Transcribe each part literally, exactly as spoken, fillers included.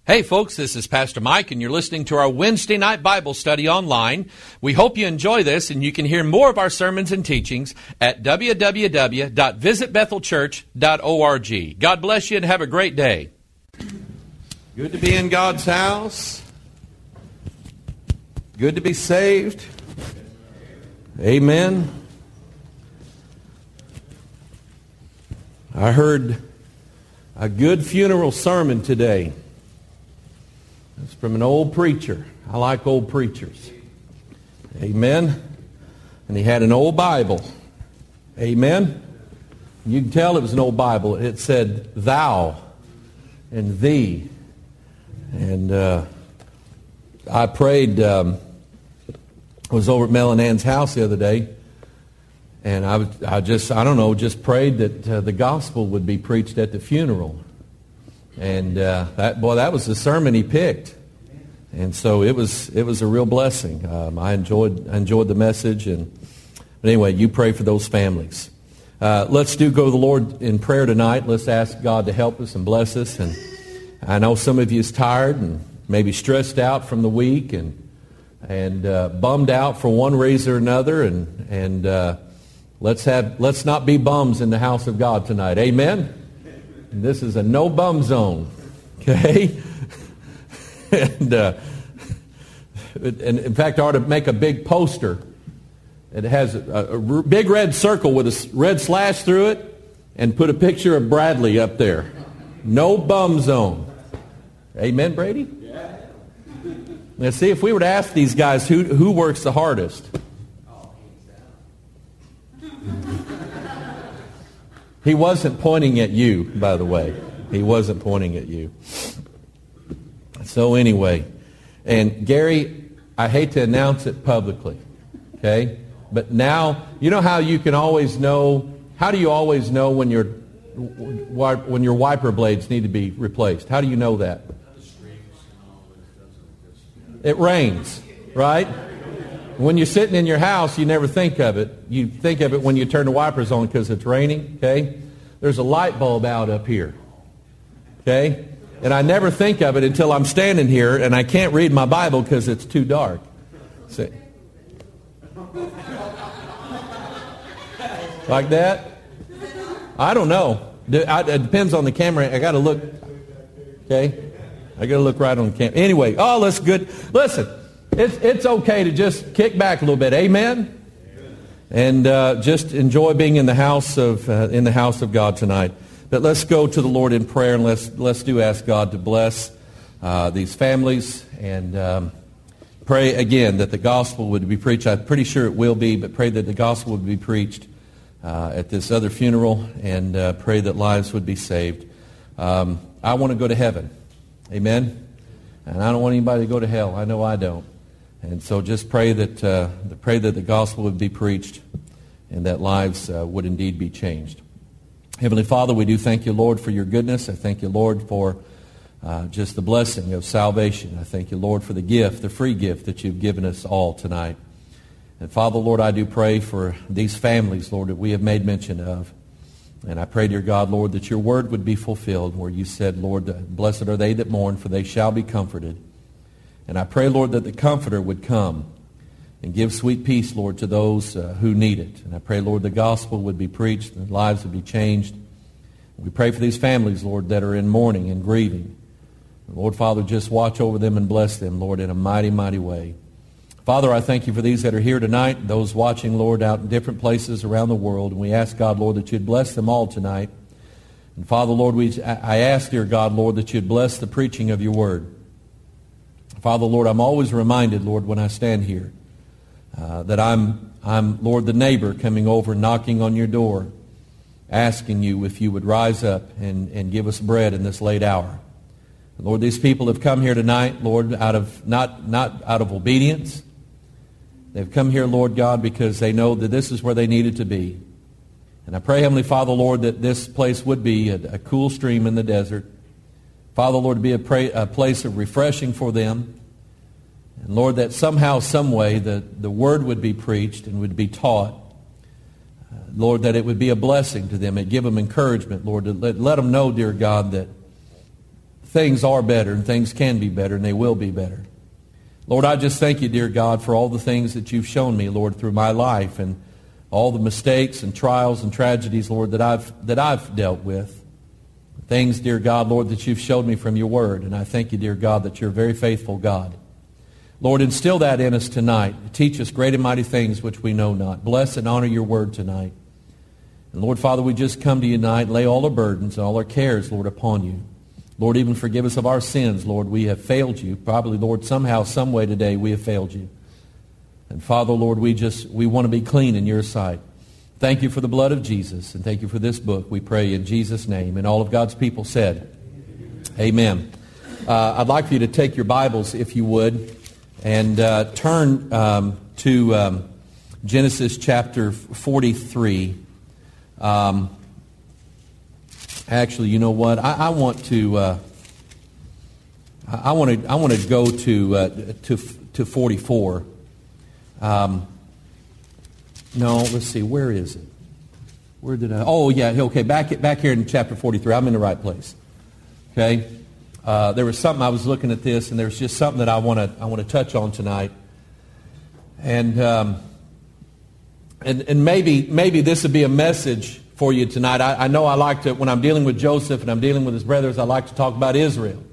Hey folks, this is Pastor Mike and you're listening to our Wednesday night Bible study online. We hope you enjoy this and you can hear more of our sermons and teachings at w w w dot visit bethel church dot org. God bless you and have a great day. Good to be in God's house. Good to be saved. Amen. I heard a good funeral sermon today. It's from an old preacher. I like old preachers. Amen. And he had an old Bible. Amen. You can tell it was an old Bible. It said thou and thee. And uh, I prayed, um, I was over at Mel and Ann's house the other day. And I, I just, I don't know, just prayed that uh, the gospel would be preached at the funeral. And uh, that boy, that was the sermon he picked, and so it was it was a real blessing. Um, I enjoyed I enjoyed the message, and but anyway, you pray for those families. Uh, let's do go to the Lord in prayer tonight. Let's ask God to help us and bless us. And I know some of you is tired and maybe stressed out from the week and and uh, bummed out for one reason or another. And and uh, let's have let's not be bums in the house of God tonight. Amen. This is a no bum zone, okay? and, uh, and in fact, I ought to make a big poster. It has a, a big red circle with a red slash through it, and put a picture of Bradley up there. No bum zone. Amen, Brady? Yeah. Now, see, if we were to ask these guys who who works the hardest. He wasn't pointing at you, by the way. He wasn't pointing at you. So anyway, and Gary, I hate to announce it publicly, okay? But now, you know how you can always know, how do you always know when your when your wiper blades need to be replaced? How do you know that? It rains, right? When you're sitting in your house, you never think of it. You think of it when you turn the wipers on because it's raining, okay? There's a light bulb out up here, okay? And I never think of it until I'm standing here and I can't read my Bible because it's too dark. See? Like that? I don't know. It depends on the camera. I got to look, okay? I got to look right on the camera. Anyway, oh, that's good. Listen. It's it's okay to just kick back a little bit, amen, and uh, just enjoy being in the house of uh, in the house of God tonight. But let's go to the Lord in prayer, and let's let's do ask God to bless uh, these families, and um, pray again that the gospel would be preached. I'm pretty sure it will be, but pray that the gospel would be preached uh, at this other funeral, and uh, pray that lives would be saved. Um, I want to go to heaven, amen, and I don't want anybody to go to hell. I know I don't. And so just pray that uh, pray that the gospel would be preached and that lives uh, would indeed be changed. Heavenly Father, we do thank you, Lord, for your goodness. I thank you, Lord, for uh, just the blessing of salvation. I thank you, Lord, for the gift, the free gift that you've given us all tonight. And Father, Lord, I do pray for these families, Lord, that we have made mention of. And I pray, dear God, Lord, that your word would be fulfilled where you said, Lord, blessed are they that mourn, for they shall be comforted. And I pray, Lord, that the Comforter would come and give sweet peace, Lord, to those uh, who need it. And I pray, Lord, the gospel would be preached and lives would be changed. We pray for these families, Lord, that are in mourning and grieving. And Lord, Father, just watch over them and bless them, Lord, in a mighty, mighty way. Father, I thank you for these that are here tonight, those watching, Lord, out in different places around the world. And we ask, God, Lord, that you'd bless them all tonight. And Father, Lord, we, I ask, dear God, Lord, that you'd bless the preaching of your word. Father, Lord, I'm always reminded, Lord, when I stand here, uh, that I'm, I'm, Lord, the neighbor coming over, knocking on your door, asking you if you would rise up and, and give us bread in this late hour. Lord, these people have come here tonight, Lord, out of not, not out of obedience. They've come here, Lord God, because they know that this is where they needed to be. And I pray, Heavenly Father, Lord, that this place would be a, a cool stream in the desert. Father, Lord, to be a, pray, a place of refreshing for them. And Lord, that somehow, some way, the, the word would be preached and would be taught. Uh, Lord, that it would be a blessing to them. It'd give them encouragement, Lord, to let, let them know, dear God, that things are better and things can be better and they will be better. Lord, I just thank you, dear God, for all the things that you've shown me, Lord, through my life and all the mistakes and trials and tragedies, Lord, that I've that I've dealt with. Things, dear God, Lord, that you've showed me from your word. And I thank you, dear God, that you're a very faithful God. Lord, instill that in us tonight. Teach us great and mighty things which we know not. Bless and honor your word tonight. And Lord, Father, we just come to you tonight, lay all our burdens and all our cares, Lord, upon you. Lord, even forgive us of our sins, Lord. We have failed you. Probably, Lord, somehow, some way today we have failed you. And Father, Lord, we just, we want to be clean in your sight. Thank you for the blood of Jesus, and thank you for this book, we pray in Jesus' name. And all of God's people said, amen. Uh, I'd like for you to take your Bibles, if you would, and uh, turn um, to um, Genesis chapter forty-three. Um, actually, you know what? I, I want to. Uh, I want to. I want to go to uh, to to forty-four. Um, no, let's see. Where is it? Where did I? Oh, yeah. Okay, back back here in chapter forty-three. I'm in the right place. Okay. Uh, there was something I was looking at this, and there's just something that I want to I want to touch on tonight, and um, and and maybe maybe this would be a message for you tonight. I, I know I like to, when I'm dealing with Joseph and I'm dealing with his brothers, I like to talk about Israel,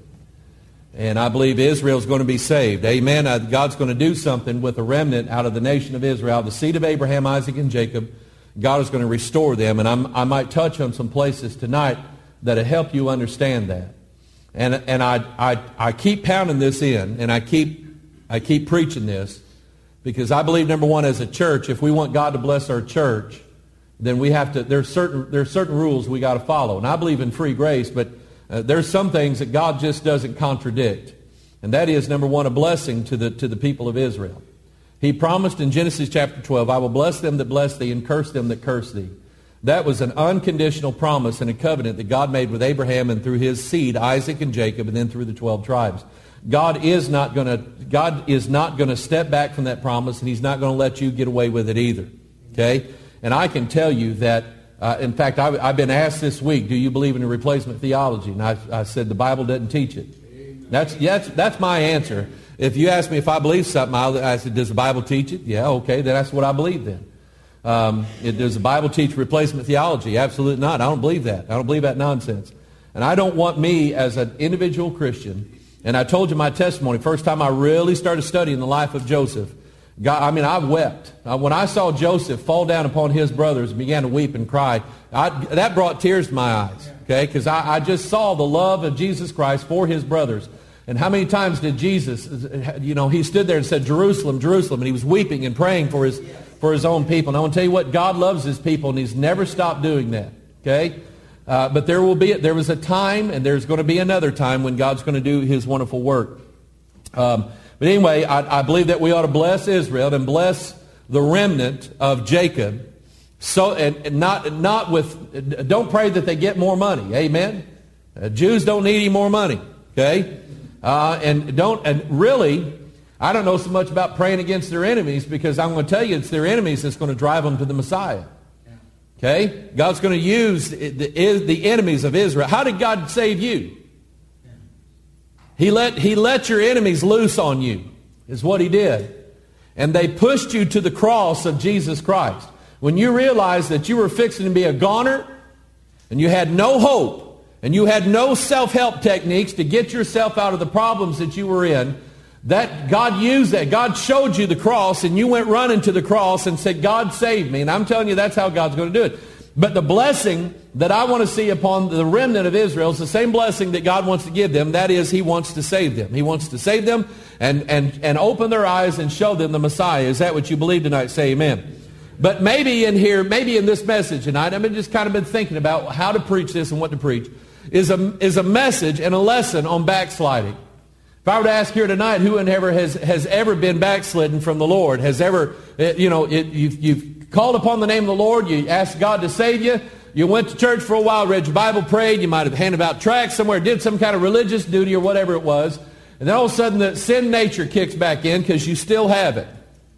and I believe Israel's going to be saved. Amen. Uh, God's going to do something with a remnant out of the nation of Israel, the seed of Abraham, Isaac, and Jacob. God is going to restore them, and I'm, I might touch on some places tonight that'll help you understand that. And and I, I I keep pounding this in, and I keep I keep preaching this, because I believe, number one, as a church, if we want God to bless our church, then we have to. There's certain there's certain rules we got to follow, and I believe in free grace, but uh, there's some things that God just doesn't contradict, and that is, number one, a blessing to the to the people of Israel. He promised in Genesis chapter twelve, "I will bless them that bless thee, and curse them that curse thee." That was an unconditional promise and a covenant that God made with Abraham and through his seed, Isaac and Jacob, and then through the twelve tribes. God is not going to God is not going to step back from that promise, and he's not going to let you get away with it either. Okay? And I can tell you that, uh, in fact, I, I've been asked this week, do you believe in a replacement theology? And I, I said the Bible doesn't teach it. That's, yeah, that's, that's my answer. If you ask me if I believe something, I'll, I said, does the Bible teach it? Yeah, okay, then that's what I believe then. Um, it, does the Bible teach replacement theology? Absolutely not. I don't believe that. I don't believe that nonsense. And I don't want me as an individual Christian, and I told you my testimony, first time I really started studying the life of Joseph, God, I mean, I wept. Uh, when I saw Joseph fall down upon his brothers and began to weep and cry, I, that brought tears to my eyes, okay? Because I, I just saw the love of Jesus Christ for his brothers. And how many times did Jesus, you know, he stood there and said, Jerusalem, Jerusalem, and he was weeping and praying for his for his own people. And I want to tell you what, God loves his people, and he's never stopped doing that, okay? Uh, but there will be, there was a time, and there's going to be another time when God's going to do his wonderful work. Um, but anyway, I, I believe that we ought to bless Israel and bless the remnant of Jacob. So, and, and not, not with, don't pray that they get more money, amen? Uh, Jews don't need any more money, okay? Uh, and don't, and really, I don't know so much about praying against their enemies, because I'm going to tell you it's their enemies that's going to drive them to the Messiah. Okay? God's going to use the, the enemies of Israel. How did God save you? He let, he let your enemies loose on you, is what he did. And they pushed you to the cross of Jesus Christ. When you realized that you were fixing to be a goner, and you had no hope, and you had no self-help techniques to get yourself out of the problems that you were in, that God used that. God showed you the cross, and you went running to the cross and said, God saved me. And I'm telling you, that's how God's going to do it. But the blessing that I want to see upon the remnant of Israel is the same blessing that God wants to give them. That is, he wants to save them. He wants to save them and, and, and open their eyes and show them the Messiah. Is that what you believe tonight? Say amen. But maybe in here, maybe in this message tonight, I've been just kind of been thinking about how to preach this and what to preach, is a, is a message and a lesson on backsliding. If I were to ask here tonight, who ever has, has ever been backslidden from the Lord, has ever, you know, it, you've, you've called upon the name of the Lord, you asked God to save you, you went to church for a while, read your Bible, prayed, you might have handed out tracts somewhere, did some kind of religious duty or whatever it was, and then all of a sudden the sin nature kicks back in because you still have it.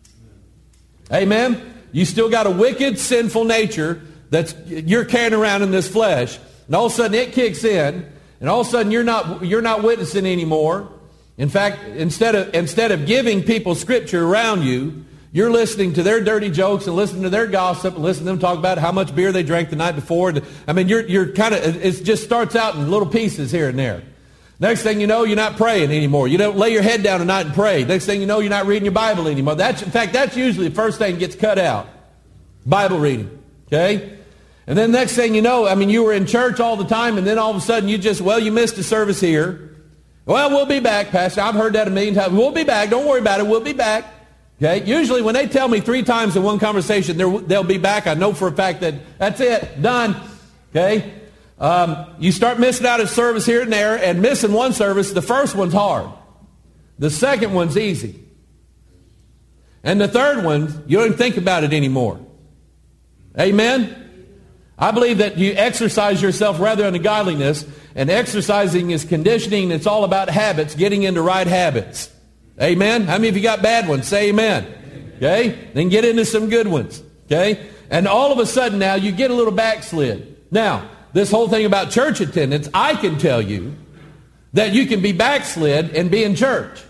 Amen? You still got a wicked, sinful nature that's you're carrying around in this flesh, and all of a sudden it kicks in. and all of a sudden you're not, you're not witnessing anymore. In fact, instead of, instead of giving people Scripture around you, you're listening to their dirty jokes and listening to their gossip and listening to them talk about how much beer they drank the night before. I mean, you're, you're kind of, it just starts out in little pieces here and there. Next thing you know, you're not praying anymore. You don't lay your head down at night and pray. Next thing you know, you're not reading your Bible anymore. That's, in fact, that's usually the first thing that gets cut out. Bible reading. Okay? And then next thing you know, I mean, you were in church all the time, and then all of a sudden you just, well, you missed a service here. Well, we'll be back, Pastor. I've heard that a million times. We'll be back. Don't worry about it. We'll be back. Okay? Usually when they tell me three times in one conversation they'll be back, I know for a fact that that's it. Done. Okay? Um, you start missing out a service here and there, and missing one service, the first one's hard. The second one's easy. And the third one, you don't even think about it anymore. Amen? I believe that you exercise yourself rather unto godliness, and exercising is conditioning. It's all about habits, getting into right habits. Amen? How many of you got bad ones? Say amen. Okay? Then get into some good ones. Okay? And all of a sudden now you get a little backslid. Now, this whole thing about church attendance, I can tell you that you can be backslid and be in church.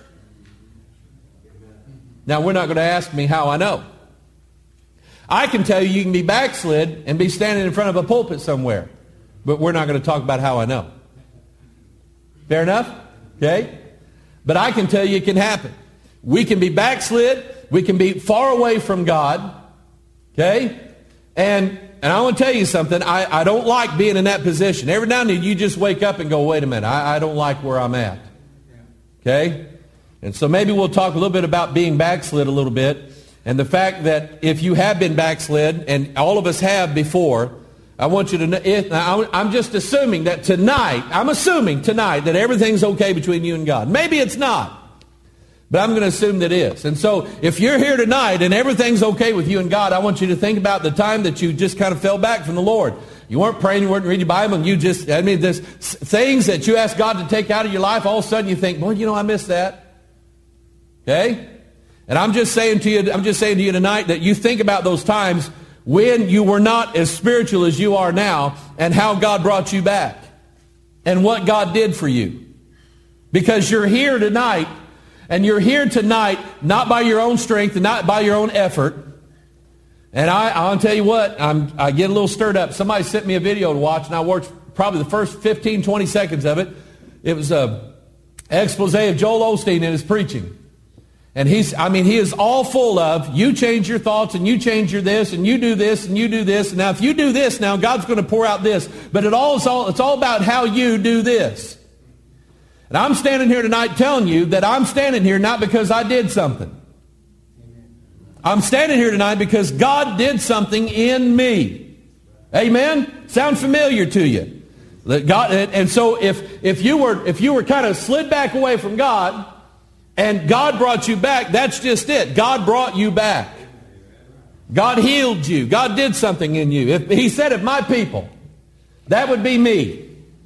Now, we're not going to ask me how I know. I can tell you you can be backslid and be standing in front of a pulpit somewhere. But we're not going to talk about how I know. Fair enough? Okay? But I can tell you it can happen. We can be backslid. We can be far away from God. Okay? And and I want to tell you something. I, I don't like being in that position. Every now and then you just wake up and go, wait a minute. I, I don't like where I'm at. Okay? And so maybe we'll talk a little bit about being backslid a little bit. And the fact that if you have been backslid, and all of us have before, I want you to know, if, I'm just assuming that tonight, I'm assuming tonight that everything's okay between you and God. Maybe it's not, but I'm going to assume that it is. And so if you're here tonight and everything's okay with you and God, I want you to think about the time that you just kind of fell back from the Lord. You weren't praying, you weren't reading your Bible, and you just, I mean, there's things that you ask God to take out of your life, all of a sudden you think, well, you know, I missed that. Okay? And I'm just saying to you, I'm just saying to you tonight that you think about those times when you were not as spiritual as you are now, and how God brought you back and what God did for you. Because you're here tonight, and you're here tonight not by your own strength and not by your own effort. And I, I'll tell you what, I'm, I get a little stirred up. Somebody sent me a video to watch, and I watched probably the first fifteen, twenty seconds of it. It was an expose of Joel Osteen in his preaching. And he's, I mean, he is all full of, you change your thoughts, and you change your this, and you do this, and you do this. And now if you do this, now God's going to pour out this. But it all is all, it's all about how you do this. And I'm standing here tonight telling you that I'm standing here not because I did something. I'm standing here tonight because God did something in me. Amen? Sound familiar to you? That God, and so if, if you were, if you were kind of slid back away from God, and God brought you back, that's just it. God brought you back. God healed you. God did something in you. If, he said, if my people, that would be me.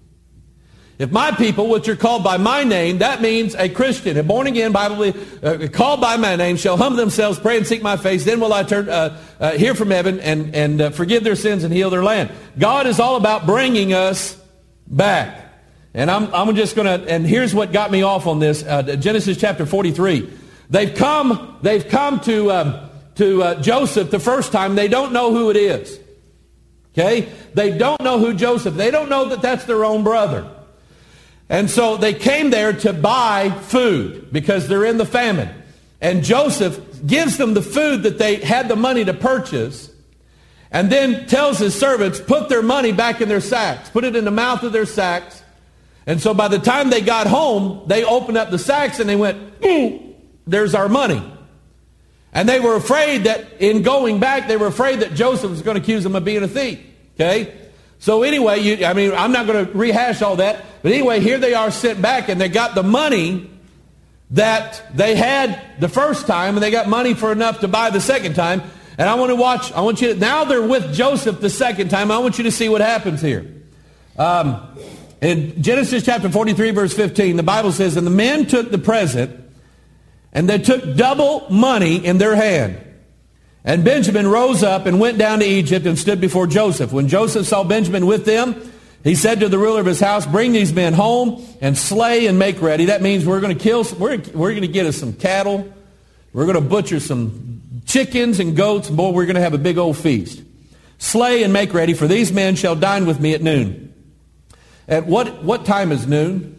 If my people, which are called by my name, that means a Christian, a born again, Bible, uh, called by my name, shall humble themselves, pray and seek my face. Then will I turn, uh, uh, hear from heaven and, and uh, forgive their sins and heal their land. God is all about bringing us back. And I'm, I'm just going to, and here's what got me off on this, uh, Genesis chapter forty-three. They've come, they've come to, um, to uh, Joseph the first time. They don't know who it is. Okay? They don't know who Joseph, they don't know that that's their own brother. And so they came there to buy food because they're in the famine. And Joseph gives them the food that they had the money to purchase, and then tells his servants, put their money back in their sacks. Put it in the mouth of their sacks. And so by the time they got home, they opened up the sacks and they went, mm, there's our money. And they were afraid that in going back, they were afraid that Joseph was going to accuse them of being a thief. Okay? So anyway, you, I mean, I'm not going to rehash all that. But anyway, here they are sent back, and they got the money that they had the first time, and they got money for enough to buy the second time. And I want to watch, I want you to, now they're with Joseph the second time. I want you to see what happens here. Um, in Genesis chapter forty-three, verse fifteen, the Bible says, and the men took the present, and they took double money in their hand. And Benjamin rose up and went down to Egypt and stood before Joseph. When Joseph saw Benjamin with them, He said to the ruler of his house, bring these men home and slay and make ready. That means we're going to kill, we're, we're going to get us some cattle. We're going to butcher some chickens and goats. Boy, we're going to have a big old feast. Slay and make ready, for these men shall dine with me at noon. At what, what time is noon?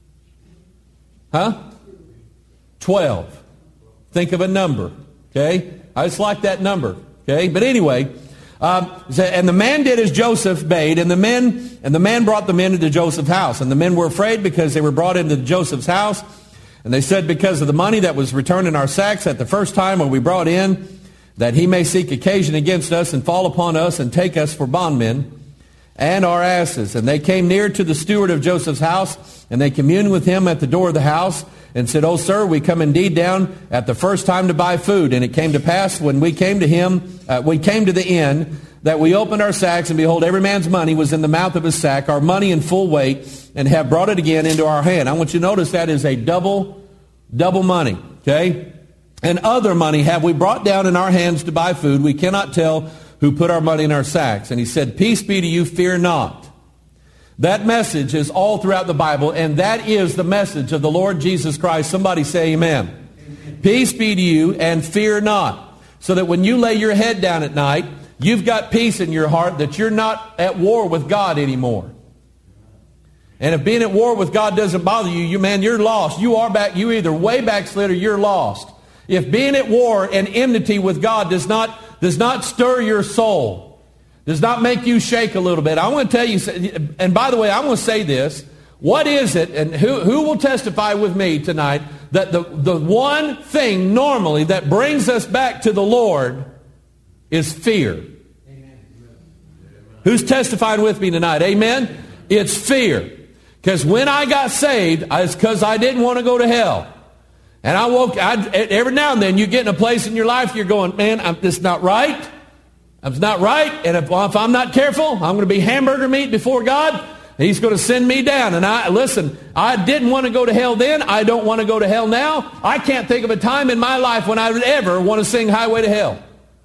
Huh? Twelve. Think of a number. Okay? I just like that number. Okay? But anyway, um, and the man did as Joseph bade, and the men and the man brought the men into Joseph's house. And the men were afraid because they were brought into Joseph's house. And they said, because of the money that was returned in our sacks at the first time when we brought in, that he may seek occasion against us and fall upon us and take us for bondmen and our asses. And they came near to the steward of Joseph's house, and they communed with him at the door of the house, and said, O sir, we come indeed down at the first time to buy food. And it came to pass, when we came to him, uh, we came to the inn, that we opened our sacks, and behold, every man's money was in the mouth of his sack, our money in full weight, and have brought it again into our hand. I want you to notice that is a double, double money, okay? And other money have we brought down in our hands to buy food. We cannot tell who put our money in our sacks. And he said, peace be to you, fear not. That message is all throughout the Bible, and that is the message of the Lord Jesus Christ. Somebody say amen. Amen. Peace be to you, and fear not. So that when you lay your head down at night, you've got peace in your heart that you're not at war with God anymore. And if being at war with God doesn't bother you, you man, you're lost. You are back. You either way backslid or you're lost. If being at war and enmity with God does not does not stir your soul, does not make you shake a little bit, I want to tell you. And by the way, I want to say this: what is it? And who who will testify with me tonight that the the one thing normally that brings us back to the Lord is fear? Amen. Who's testifying with me tonight? Amen. It's fear. Because when I got saved, it's because I didn't want to go to hell. And I woke, I, every now and then you get in a place in your life, you're going, man, I'm, this is not right. It's not right. And if, if I'm not careful, I'm going to be hamburger meat before God. He's going to send me down. And I, listen, I didn't want to go to hell then. I don't want to go to hell now. I can't think of a time in my life when I would ever want to sing Highway to Hell.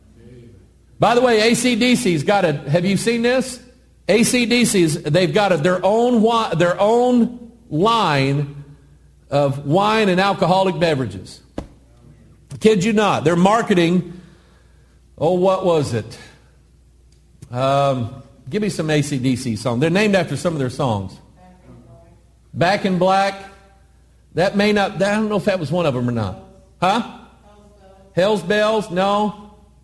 By the way, A C D C's got a, have you seen this? A C D C's, they've got a, their own their own line of wine and alcoholic beverages. Kid you not. They're marketing, oh, what was it? Um, give me some A C D C songs. They're named after some of their songs. Back in Black. That may not, I don't know if that was one of them or not. Huh? Hell's Bells? No.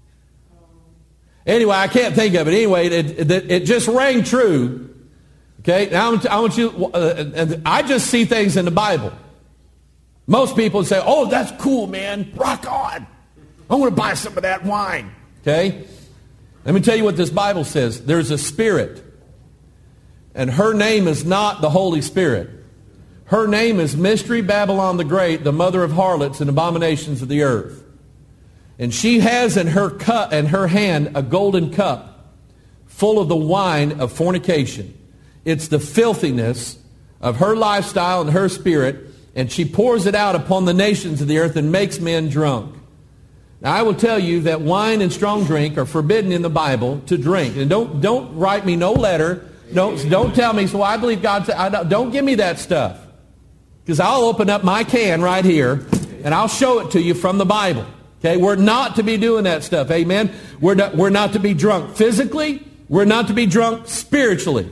Anyway, I can't think of it. Anyway, it, it, it just rang true. Okay? Now I want you, uh, I just see things in the Bible. Most people say, oh, that's cool, man. Rock on. I want to buy some of that wine. Okay? Let me tell you what this Bible says. There's a spirit. And her name is not the Holy Spirit. Her name is Mystery Babylon the Great, the mother of harlots and abominations of the earth. And she has in her cup, in her hand, a golden cup full of the wine of fornication. It's the filthiness of her lifestyle and her spirit, and she pours it out upon the nations of the earth and makes men drunk. Now, I will tell you that wine and strong drink are forbidden in the Bible to drink. And don't don't write me no letter. Don't don't tell me. So I believe God. I don't, don't give me that stuff, because I'll open up my can right here and I'll show it to you from the Bible. Okay, we're not to be doing that stuff. Amen. We're not, we're not to be drunk physically. We're not to be drunk spiritually.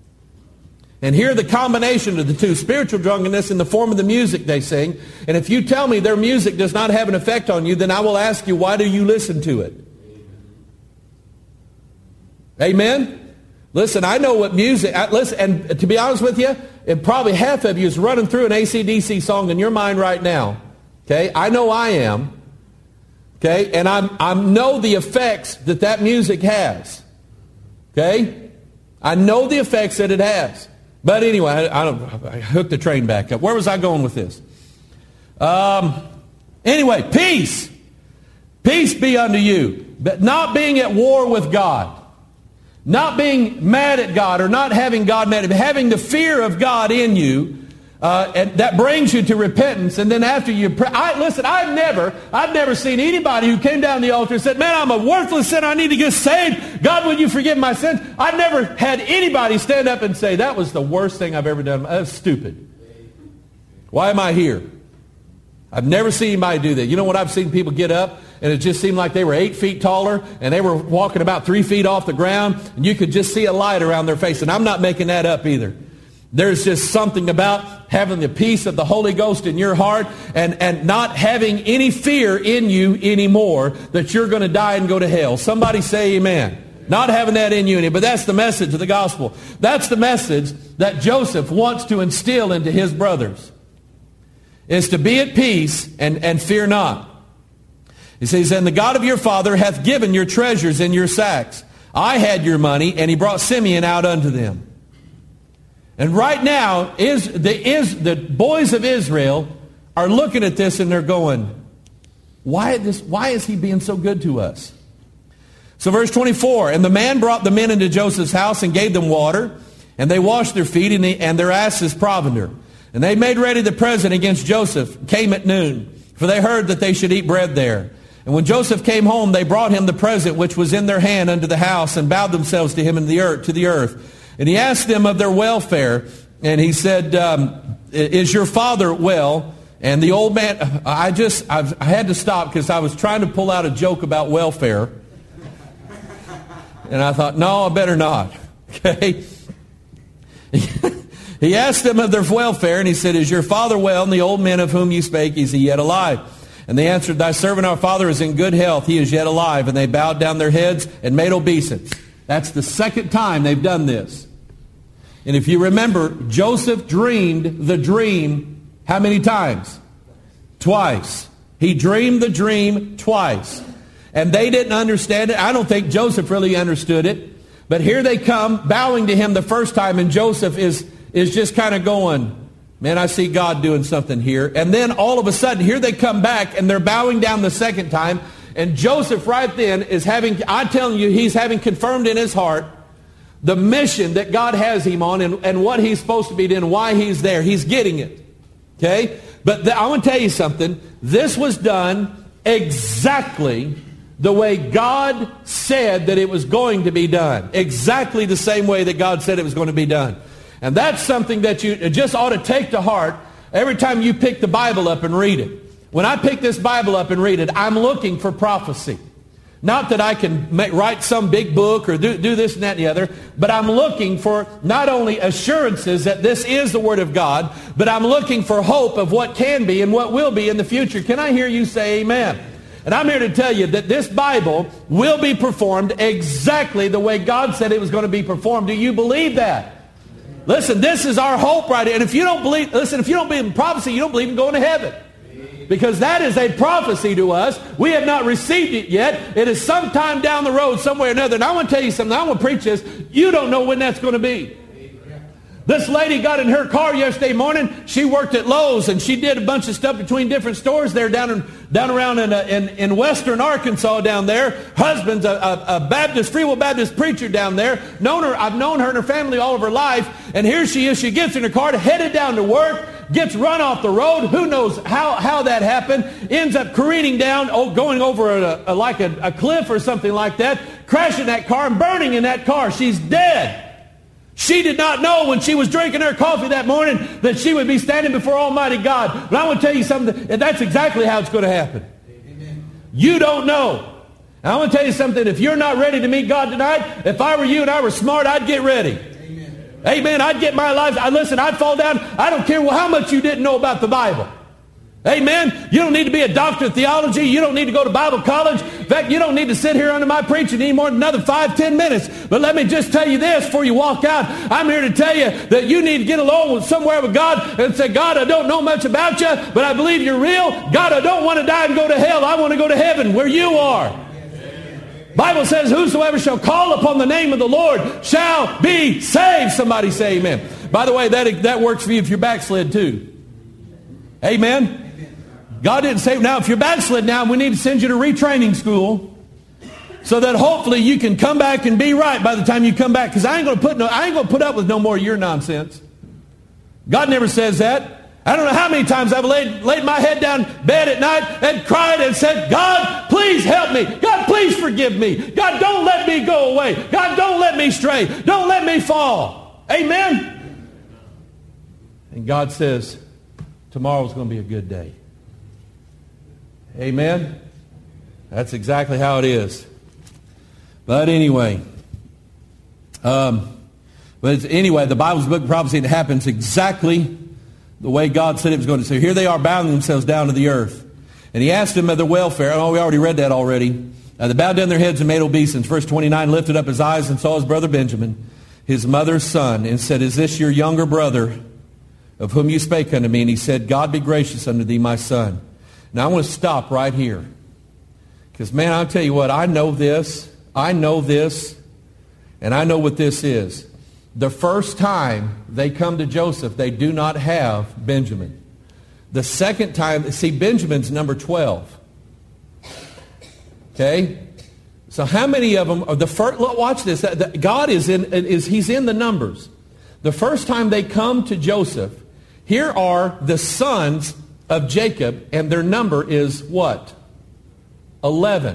And here the combination of the two, spiritual drunkenness in the form of the music they sing. And if you tell me their music does not have an effect on you, then I will ask you, why do you listen to it? Amen. Listen, I know what music, I, listen, and to be honest with you, and probably half of you is running through an A C D C song in your mind right now. Okay, I know I am. Okay, and I'm, I know the effects that that music has. Okay, I know the effects that it has. But anyway, I, I, don't, I hooked the train back up. Where was I going with this? Um, anyway, peace. Peace be unto you. But not being at war with God. Not being mad at God or not having God mad at you. Having the fear of God in you Uh, and that brings you to repentance. And then after you pray, I, listen, I've never, I've never seen anybody who came down the altar and said, man, I'm a worthless sinner. I need to get saved. God, will you forgive my sins? I've never had anybody stand up and say, that was the worst thing I've ever done. That's stupid. Why am I here? I've never seen anybody do that. You know what? I've seen people get up and it just seemed like they were eight feet taller and they were walking about three feet off the ground and you could just see a light around their face. And I'm not making that up either. There's just something about having the peace of the Holy Ghost in your heart and, and not having any fear in you anymore that you're going to die and go to hell. Somebody say amen. Not having that in you anymore. But that's the message of the gospel. That's the message that Joseph wants to instill into his brothers. Is to be at peace and, and fear not. He says, and the God of your father hath given your treasures in your sacks. I had your money, and he brought Simeon out unto them. And right now, is the, is, the boys of Israel are looking at this and they're going, why, this, why is he being so good to us? So verse twenty-four, and the man brought the men into Joseph's house and gave them water, and they washed their feet and, the, and their asses provender. And they made ready the present against Joseph, came at noon, for they heard that they should eat bread there. And when Joseph came home, they brought him the present which was in their hand unto the house, and bowed themselves to him in the earth, to the earth. And he asked them of their welfare, and he said, um, is your father well? And the old man, I just, I've, I had to stop because I was trying to pull out a joke about welfare. And I thought, no, I better not. Okay? He asked them of their welfare, and he said, is your father well? And the old men of whom you spake, is he yet alive? And they answered, thy servant our father is in good health, he is yet alive. And they bowed down their heads and made obeisance. That's the second time they've done this. And if you remember, Joseph dreamed the dream how many times? Twice. He dreamed the dream twice. And they didn't understand it. I don't think Joseph really understood it. But here they come, bowing to him the first time, and Joseph is, is just kind of going, man, I see God doing something here. And then all of a sudden, here they come back, and they're bowing down the second time. And Joseph right then is having, I'm telling you, he's having confirmed in his heart the mission that God has him on and, and what he's supposed to be doing, why he's there. He's getting it. Okay? But the, I want to tell you something. This was done exactly the way God said that it was going to be done. Exactly the same way that God said it was going to be done. And that's something that you just ought to take to heart every time you pick the Bible up and read it. When I pick this Bible up and read it, I'm looking for prophecy. Not that I can make, write some big book or do, do this and that and the other, but I'm looking for not only assurances that this is the Word of God, but I'm looking for hope of what can be and what will be in the future. Can I hear you say amen? And I'm here to tell you that this Bible will be performed exactly the way God said it was going to be performed. Do you believe that? Listen, this is our hope right here. And if you don't believe, listen, if you don't believe in prophecy, you don't believe in going to heaven. Because that is a prophecy to us. We have not received it yet. It is sometime down the road, somewhere or another. And I want to tell you something. I want to preach this. You don't know when that's going to be. This lady got in her car yesterday morning. She worked at Lowe's, and she did a bunch of stuff between different stores there down in, down around in, uh, in, in western Arkansas down there. Husband's a, a, a Baptist, Free Will Baptist preacher down there. Known her, I've known her and her family all of her life. And here she is. She gets in her car, headed down to work, gets run off the road. Who knows how, how that happened. Ends up careening down, oh, going over a, a, like a, a cliff or something like that, crashing that car and burning in that car. She's dead. She did not know when she was drinking her coffee that morning that she would be standing before Almighty God. But I want to tell you something. That's exactly how it's going to happen. Amen. You don't know. And I want to tell you something. If you're not ready to meet God tonight, if I were you and I were smart, I'd get ready. Amen. Amen. I'd get my life. I listen, I'd fall down. I don't care how much you didn't know about the Bible. Amen. You don't need to be a doctor of theology. You don't need to go to Bible college. In fact, you don't need to sit here under my preaching any more than another five, ten minutes. But let me just tell you this before you walk out. I'm here to tell you that you need to get along with somewhere with God and say, God, I don't know much about you, but I believe you're real. God, I don't want to die and go to hell. I want to go to heaven where you are. Bible says, whosoever shall call upon the name of the Lord shall be saved. Somebody say amen. By the way, that, that works for you if you're backslid too. Amen. God didn't say, now if you're backslid now, we need to send you to retraining school so that hopefully you can come back and be right by the time you come back. Because I ain't going to put no, I ain't going to put up with no more of your nonsense. God never says that. I don't know how many times I've laid, laid my head down bed at night and cried and said, God, please help me. God, please forgive me. God, don't let me go away. God, don't let me stray. Don't let me fall. Amen? And God says, tomorrow's going to be a good day. Amen? That's exactly how it is. But anyway, um, but it's, anyway, the Bible's book of prophecy, it happens exactly the way God said it was going to. So here they are bowing themselves down to the earth. And he asked them of their welfare. Oh, we already read that already. Uh, they bowed down their heads and made obeisance. Verse twenty-nine, lifted up his eyes and saw his brother Benjamin, his mother's son, and said, is this your younger brother, of whom you spake unto me? And he said, God be gracious unto thee, my son. Now I want to stop right here. Because, man, I'll tell you what, I know this. I know this. And I know what this is. The first time they come to Joseph, they do not have Benjamin. The second time, see, Benjamin's number twelve. Okay? So how many of them are the first? Watch this. God is in, is He's in the numbers. The first time they come to Joseph, here are the sons of Jacob, and their number is what? eleven.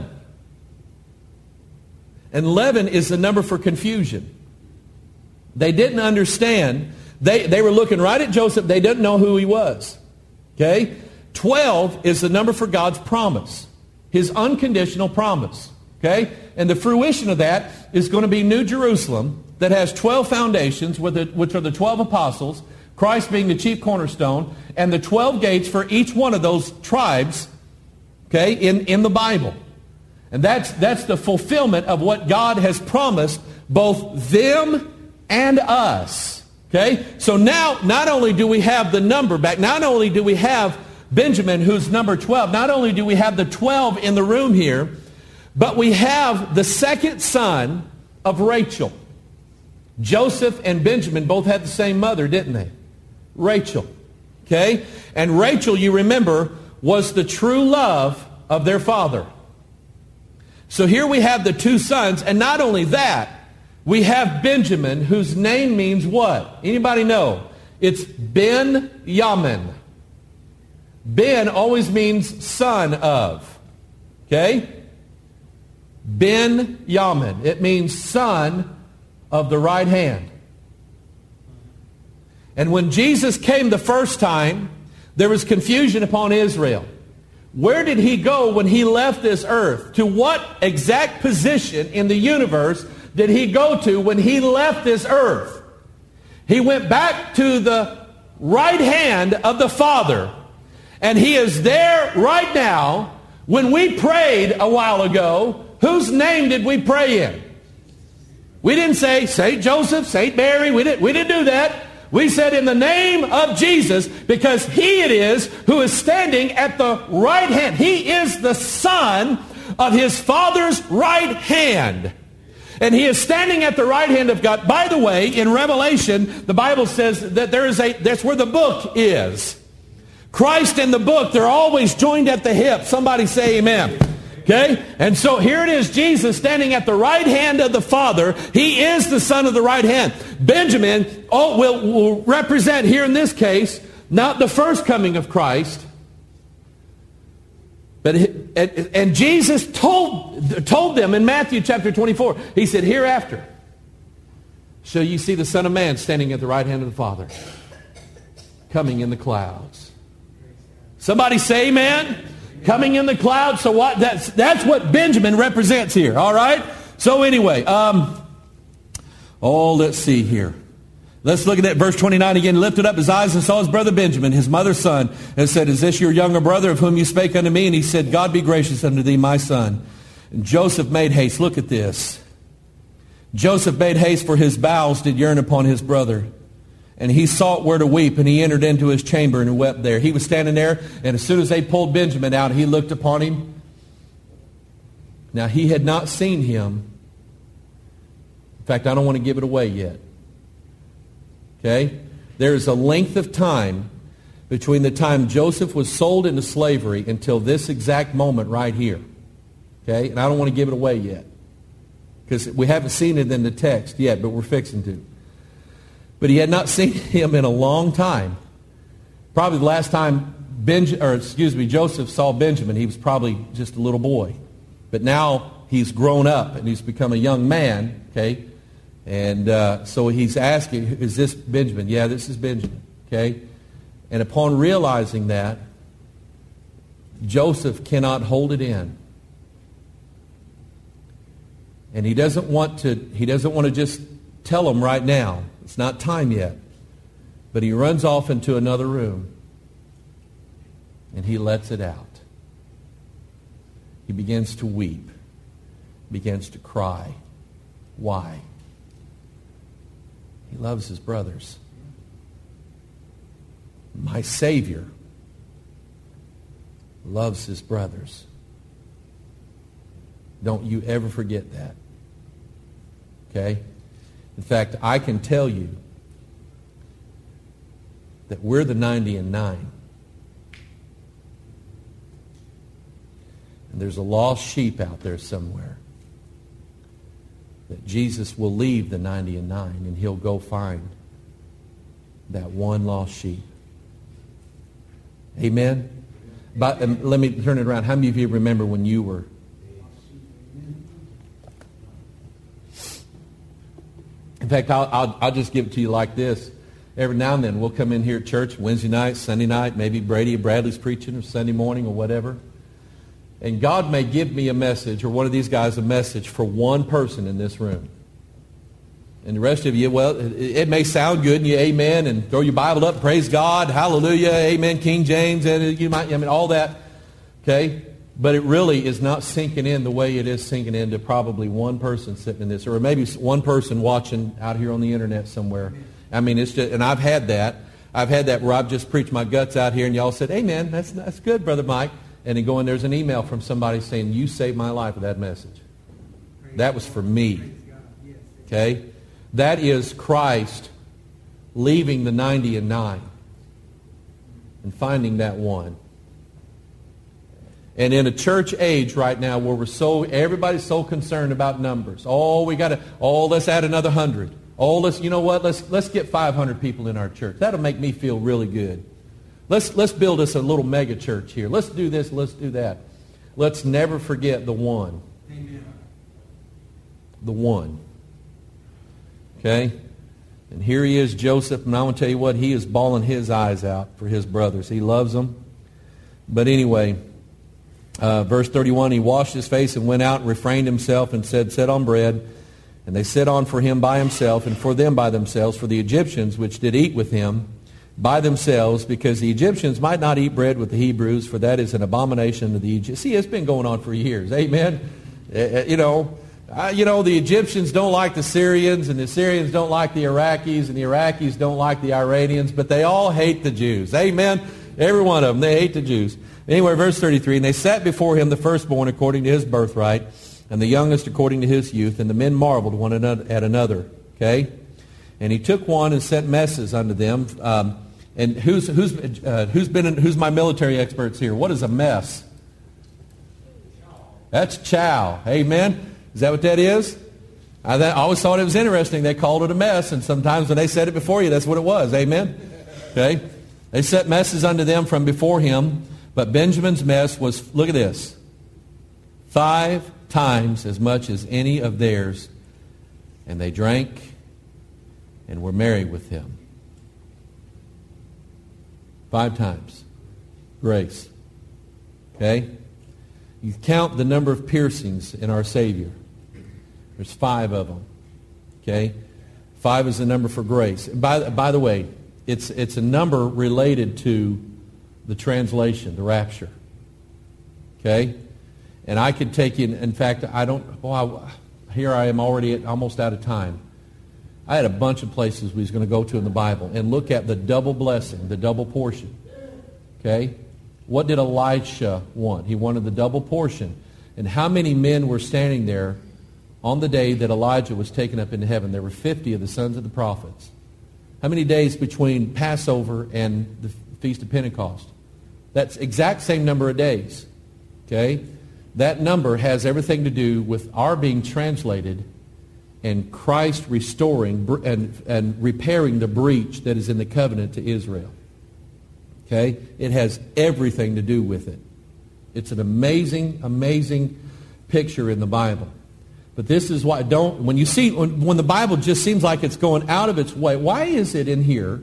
And eleven is the number for confusion. They didn't understand. They, they were looking right at Joseph. They didn't know who he was. Okay? twelve is the number for God's promise. His unconditional promise. Okay? And the fruition of that is going to be New Jerusalem that has twelve foundations, which are the twelve apostles, Christ being the chief cornerstone, and the twelve gates for each one of those tribes, okay, in, in the Bible. And that's, that's the fulfillment of what God has promised both them and us. Okay? So now, not only do we have the number back, not only do we have Benjamin, who's number twelve, not only do we have the twelve in the room here, but we have the second son of Rachel. Joseph and Benjamin both had the same mother, didn't they? Rachel. Okay? And Rachel, you remember, was the true love of their father. So here we have the two sons, and not only that, we have Benjamin, whose name means what? Anybody know? It's Ben-Yamin. Ben always means son of. Okay? Ben-Yamin. It means son of the right hand. And when Jesus came the first time, there was confusion upon Israel. Where did he go when he left this earth? To what exact position in the universe did he go to when he left this earth? He went back to the right hand of the Father. And he is there right now. When we prayed a while ago, whose name did we pray in? We didn't say Saint Joseph, Saint Mary. We didn't, we didn't do that. We said in the name of Jesus, because he it is who is standing at the right hand. He is the son of his Father's right hand. And he is standing at the right hand of God. By the way, in Revelation, the Bible says that there is a, that's where the book is. Christ and the book, they're always joined at the hip. Somebody say amen. Okay? And so here it is, Jesus standing at the right hand of the Father. He is the son of the right hand. Benjamin oh, will, will represent here in this case, not the first coming of Christ, but and, and Jesus told, told them in Matthew chapter twenty-four, he said, hereafter shall you see the Son of Man standing at the right hand of the Father, coming in the clouds. Somebody say amen. Coming in the clouds. So what? That's that's what Benjamin represents here. All right. So anyway, um, oh, let's see here. Let's look at that verse twenty-nine again. He lifted up his eyes and saw his brother Benjamin, his mother's son, and said, is this your younger brother of whom you spake unto me? And he said, God be gracious unto thee, my son. And Joseph made haste. Look at this. Joseph made haste, for his bowels did yearn upon his brother. And he sought where to weep, and he entered into his chamber and wept there. He was standing there, and as soon as they pulled Benjamin out, he looked upon him. Now, he had not seen him. In fact, I don't want to give it away yet. Okay? There is a length of time between the time Joseph was sold into slavery until this exact moment right here. Okay? And I don't want to give it away yet, because we haven't seen it in the text yet, but we're fixing to. But he had not seen him in a long time. Probably the last time Benj- or excuse me, Joseph saw Benjamin, he was probably just a little boy. But now he's grown up and he's become a young man, okay? And uh, so he's asking, is this Benjamin? Yeah, this is Benjamin, okay? And upon realizing that, Joseph cannot hold it in. And he doesn't want to, he doesn't want to just tell him right now. It's not time yet. But he runs off into another room. And he lets it out. He begins to weep. Begins to cry. Why? He loves his brothers. My Savior loves his brothers. Don't you ever forget that. Okay? In fact, I can tell you that we're the ninety and nine. And there's a lost sheep out there somewhere that Jesus will leave the ninety and nine and he'll go find that one lost sheep. Amen? But um, let me turn it around. How many of you remember when you were? In fact, I'll, I'll, I'll just give it to you like this. Every now and then we'll come in here at church, Wednesday night, Sunday night, maybe Brady or Bradley's preaching, or Sunday morning or whatever. And God may give me a message, or one of these guys a message for one person in this room. And the rest of you, well, it, it may sound good, and you amen, and throw your Bible up, praise God, hallelujah, amen, King James, and you might, I mean, all that, okay? But it really is not sinking in the way it is sinking into probably one person sitting in this, or maybe one person watching out here on the internet somewhere. I mean, it's just, and I've had that. I've had that where I've just preached my guts out here, and y'all said, amen, that's, that's good, Brother Mike. And then go in, there's an email from somebody saying, you saved my life with that message. That was for me. Okay? That is Christ leaving the ninety and nine and finding that one. And in a church age right now where we're so, everybody's so concerned about numbers. Oh, we got to, oh, let's add another hundred. Oh, let's, you know what, let's, let's get five hundred people in our church. That'll make me feel really good. Let's, let's build us a little mega church here. Let's do this, let's do that. Let's never forget the one. Amen. The one. Okay? And here he is, Joseph, and I want to tell you what, he is bawling his eyes out for his brothers. He loves them. But anyway, uh, verse thirty-one, he washed his face and went out and refrained himself and said, set on bread. And they set on for him by himself and for them by themselves, for the Egyptians which did eat with him by themselves, because the Egyptians might not eat bread with the Hebrews, for that is an abomination to the Egyptians. See, it's been going on for years. Amen? Uh, you know, uh, you know, the Egyptians don't like the Syrians, and the Syrians don't like the Iraqis, and the Iraqis don't like the Iranians, but they all hate the Jews. Amen? Every one of them, they hate the Jews. Anyway, verse thirty-three, and they sat before him the firstborn according to his birthright, and the youngest according to his youth, and the men marveled one at another. Okay? And he took one and sent messes unto them. Um, And who's who's uh, who's been in, who's my military experts here? What is a mess? That's chow. Amen. Is that what that is? I, that, I always thought it was interesting. They called it a mess, and sometimes when they said it before you, that's what it was. Amen. Okay. They set messes unto them from before him, but Benjamin's mess was, look at this, five times as much as any of theirs, and they drank and were merry with him. Five times. Grace. Okay? You count the number of piercings in our Savior. There's five of them. Okay? Five is the number for grace. By, by the way, it's, it's a number related to the translation, the rapture. Okay? And I could take you, in fact, I don't, well, I, here I am already at, almost out of time. I had a bunch of places we was going to go to in the Bible and look at the double blessing, the double portion. Okay? What did Elisha want? He wanted the double portion. And how many men were standing there on the day that Elijah was taken up into heaven? There were fifty of the sons of the prophets. How many days between Passover and the Feast of Pentecost? That's exact same number of days. Okay? That number has everything to do with our being translated and Christ restoring and, and repairing the breach that is in the covenant to Israel. Okay? It has everything to do with it. It's an amazing, amazing picture in the Bible. But this is why, don't, when you see, when, when the Bible just seems like it's going out of its way, why is it in here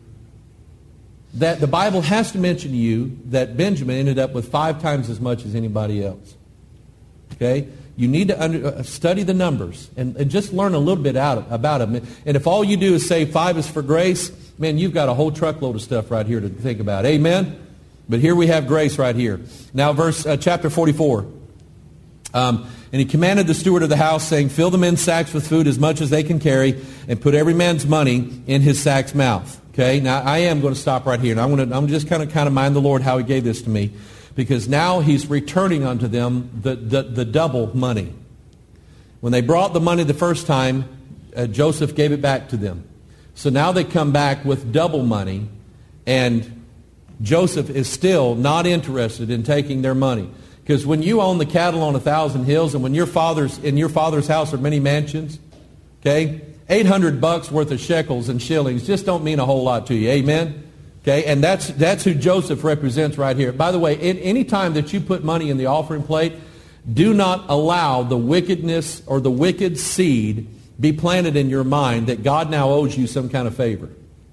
that the Bible has to mention to you that Benjamin ended up with five times as much as anybody else? Okay? You need to under, uh, study the numbers and, and just learn a little bit out of, about them. And if all you do is say five is for grace, man, you've got a whole truckload of stuff right here to think about. Amen? But here we have grace right here. Now, verse uh, chapter forty-four. Um, and he commanded the steward of the house, saying, fill the men's sacks with food as much as they can carry, and put every man's money in his sack's mouth. Okay? Now, I am going to stop right here. And I'm going to I'm just kind of kind of mind the Lord how he gave this to me. Because now he's returning unto them the, the, the double money. When they brought the money the first time, uh, Joseph gave it back to them. So now they come back with double money, and Joseph is still not interested in taking their money. Because when you own the cattle on a thousand hills, and when your father's in your father's house are many mansions, okay, eight hundred bucks worth of shekels and shillings just don't mean a whole lot to you. Amen? Okay, and that's that's who Joseph represents right here. By the way, in, any time that you put money in the offering plate, do not allow the wickedness or the wicked seed be planted in your mind that God now owes you some kind of favor,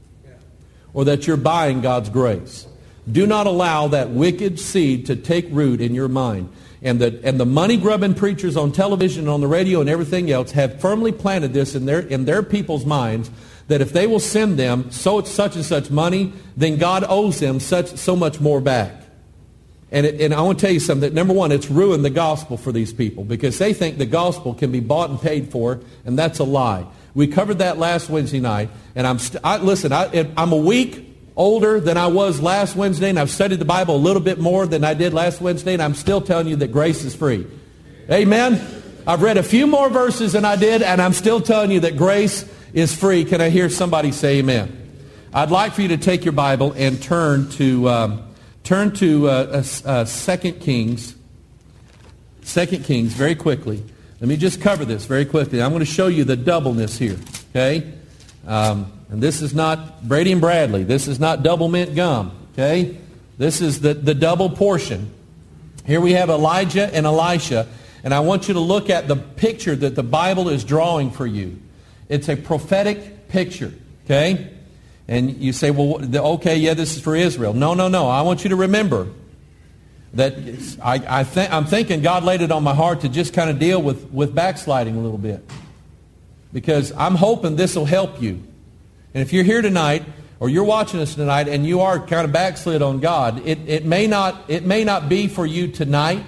or that you're buying God's grace. Do not allow that wicked seed to take root in your mind. And the and the money-grubbing preachers on television and on the radio and everything else have firmly planted this in their in their people's minds, that if they will send them so such and such money, then God owes them such so much more back. And, it, and I want to tell you something. That number one, it's ruined the gospel for these people, because they think the gospel can be bought and paid for, and that's a lie. We covered that last Wednesday night, and I'm st- I, listen. I, I'm a week older than I was last Wednesday, and I've studied the Bible a little bit more than I did last Wednesday, and I'm still telling you that grace is free. Amen. I've read a few more verses than I did, and I'm still telling you that grace is free. Can I hear somebody say amen? I'd like for you to take your Bible and turn to um, turn to uh, uh, Second Kings. Second Kings, very quickly. Let me just cover this very quickly. I'm going to show you the doubleness here. Okay, um, and this is not Brady and Bradley. This is not double mint gum. Okay, this is the the double portion. Here we have Elijah and Elisha, and I want you to look at the picture that the Bible is drawing for you. It's a prophetic picture, okay? And you say, well, okay, yeah, this is for Israel. No, no, no. I want you to remember that I, I th- I'm thinking God laid it on my heart to just kind of deal with, with backsliding a little bit. Because I'm hoping this will help you. And if you're here tonight, or you're watching us tonight, and you are kind of backslid on God, it, it, may not, it may not be for you tonight,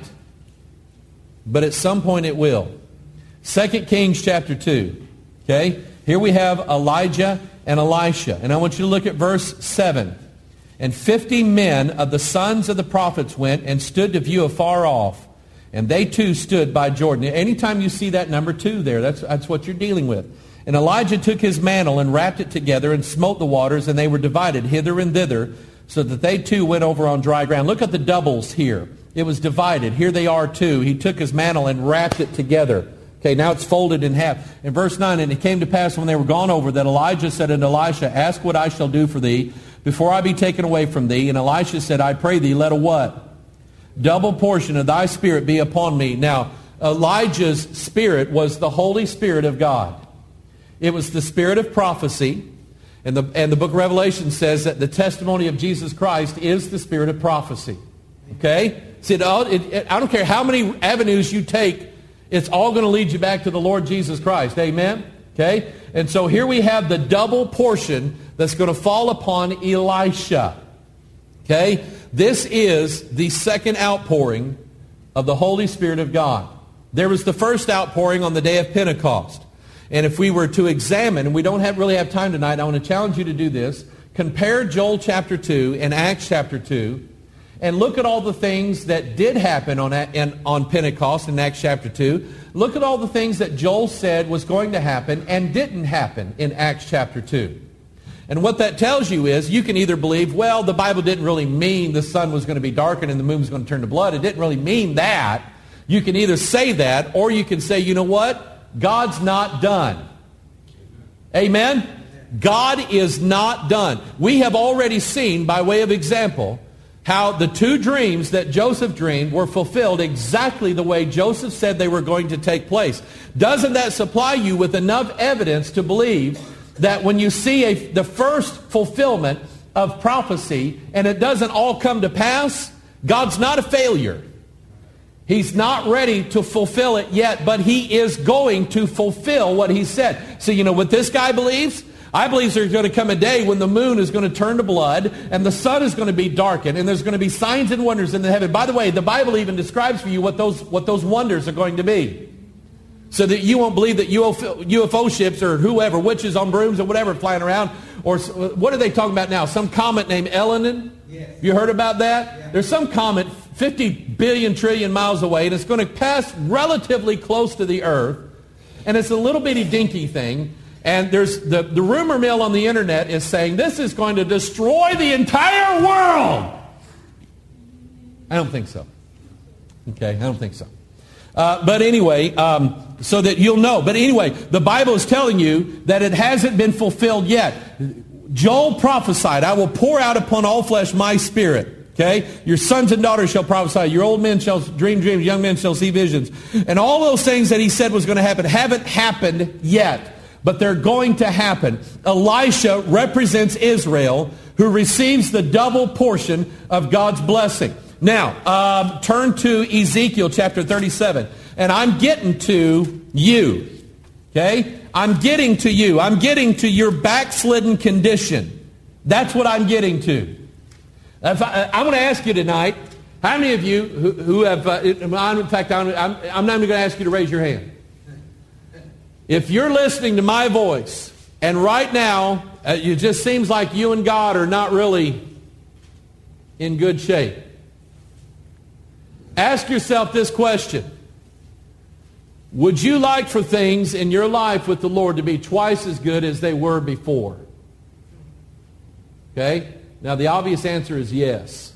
but at some point it will. Second Kings chapter two. Okay, here we have Elijah and Elisha. And I want you to look at verse seven. And fifty men of the sons of the prophets went and stood to view afar off. And they too stood by Jordan. Anytime you see that number two there, that's, that's what you're dealing with. And Elijah took his mantle and wrapped it together and smote the waters, and they were divided hither and thither, so that they too went over on dry ground. Look at the doubles here. It was divided. Here they are too. He took his mantle and wrapped it together. Okay, now it's folded in half. In verse nine, and it came to pass when they were gone over that Elijah said unto Elisha, ask what I shall do for thee before I be taken away from thee. And Elisha said, I pray thee, let a what? Double portion of thy spirit be upon me. Now, Elijah's spirit was the Holy Spirit of God. It was the spirit of prophecy. And the, and the book of Revelation says that the testimony of Jesus Christ is the spirit of prophecy. Okay? See, it, it, it, I don't care how many avenues you take, it's all going to lead you back to the Lord Jesus Christ. Amen? Okay? And so here we have the double portion that's going to fall upon Elisha. Okay? This is the second outpouring of the Holy Spirit of God. There was the first outpouring on the day of Pentecost. And if we were to examine, and we don't have, really have time tonight, I want to challenge you to do this. Compare Joel chapter two and Acts chapter two. And look at all the things that did happen on, on Pentecost in Acts chapter two. Look at all the things that Joel said was going to happen and didn't happen in Acts chapter two. And what that tells you is you can either believe, well, the Bible didn't really mean the sun was going to be darkened and the moon was going to turn to blood. It didn't really mean that. You can either say that, or you can say, you know what? God's not done. Amen? God is not done. We have already seen, by way of example, how the two dreams that Joseph dreamed were fulfilled exactly the way Joseph said they were going to take place. Doesn't that supply you with enough evidence to believe that when you see a, the first fulfillment of prophecy and it doesn't all come to pass, God's not a failure. He's not ready to fulfill it yet, but He is going to fulfill what He said. So you know what this guy believes? I believe there's going to come a day when the moon is going to turn to blood and the sun is going to be darkened and there's going to be signs and wonders in the heaven. By the way, the Bible even describes for you what those, what those wonders are going to be. So that you won't believe that U F O, U F O ships or whoever, witches on brooms or whatever flying around. Or what are they talking about now? Some comet named Elenin? Yes. You heard about that? Yeah. There's some comet fifty billion trillion miles away and it's going to pass relatively close to the earth. And it's a little bitty dinky thing. And there's the, the rumor mill on the internet is saying this is going to destroy the entire world. I don't think so. Okay, I don't think so. Uh, but anyway, um, so that you'll know. But anyway, the Bible is telling you that it hasn't been fulfilled yet. Joel prophesied, I will pour out upon all flesh my spirit. Okay? Your sons and daughters shall prophesy. Your old men shall dream dreams. Young men shall see visions. And all those things that he said was going to happen haven't happened yet. But they're going to happen. Elisha represents Israel, who receives the double portion of God's blessing. Now, um, turn to Ezekiel chapter thirty-seven. And I'm getting to you. Okay? I'm getting to you. I'm getting to your backslidden condition. That's what I'm getting to. If I, I'm going to ask you tonight, how many of you who, who have, uh, in fact, I'm, I'm, I'm not even going to ask you to raise your hand. If you're listening to my voice, and right now, uh, it just seems like you and God are not really in good shape, ask yourself this question. Would you like for things in your life with the Lord to be twice as good as they were before? Okay? Now, the obvious answer is yes.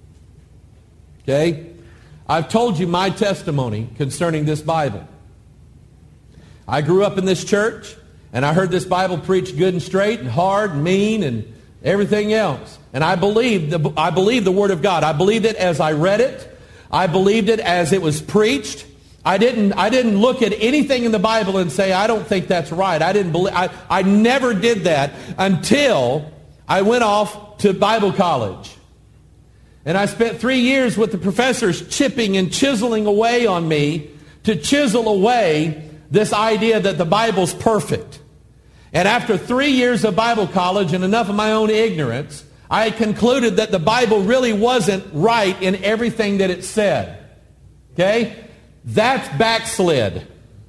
Okay? I've told you my testimony concerning this Bible. I grew up in this church, and I heard this Bible preached good and straight and hard and mean and everything else. And I believed the, I believed the Word of God. I believed it as I read it. I believed it as it was preached. I didn't, I didn't look at anything in the Bible and say, I don't think that's right. I didn't believe, I, I never did that until I went off to Bible college. And I spent three years with the professors chipping and chiseling away on me to chisel away this idea that the Bible's perfect. And after three years of Bible college and enough of my own ignorance, I concluded that the Bible really wasn't right in everything that it said. Okay? That's backslid.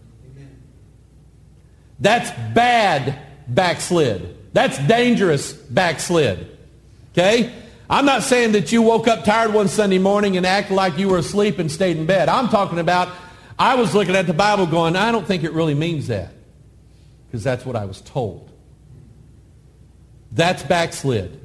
That's bad backslid. That's dangerous backslid. Okay? I'm not saying that you woke up tired one Sunday morning and acted like you were asleep and stayed in bed. I'm talking about I was looking at the Bible going, I don't think it really means that. Because that's what I was told. That's backslid.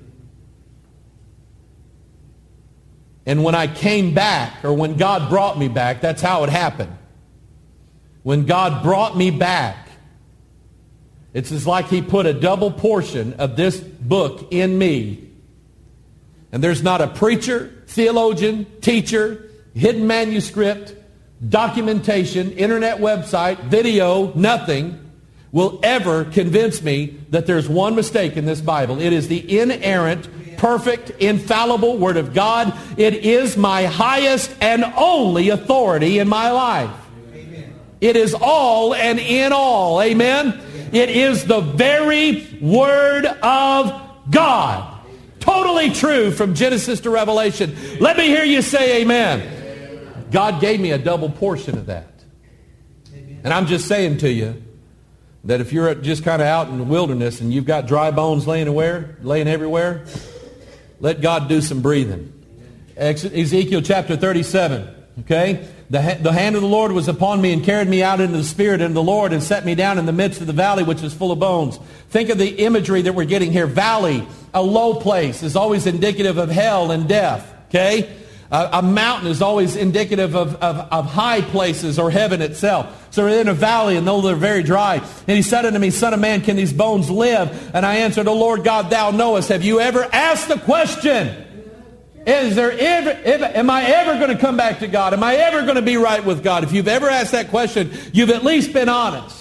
And when I came back, or when God brought me back, that's how it happened. When God brought me back, it's as like He put a double portion of this book in me. And there's not a preacher, theologian, teacher, hidden manuscript, documentation, internet website, video, nothing will ever convince me that there's one mistake in this Bible. It is the inerrant, perfect, infallible Word of God. It is my highest and only authority in my life. Amen. It is all and in all. Amen? Amen. It is the very Word of God. Totally true from Genesis to Revelation. Let me hear you say amen. God gave me a double portion of that. And I'm just saying to you that if you're just kind of out in the wilderness and you've got dry bones laying where, laying everywhere, let God do some breathing. Ezekiel chapter thirty-seven. Okay? The, ha- the hand of the Lord was upon me and carried me out into the Spirit and the Lord and set me down in the midst of the valley which is full of bones. Think of the imagery that we're getting here. Valley, a low place, is always indicative of hell and death. Okay? A, a mountain is always indicative of, of, of high places or heaven itself. So we're in a valley, and though they're very dry. And he said unto me, Son of man, can these bones live? And I answered, O Lord God, thou knowest. Have you ever asked the question? Is there ever, am I ever going to come back to God? Am I ever going to be right with God? If you've ever asked that question, you've at least been honest.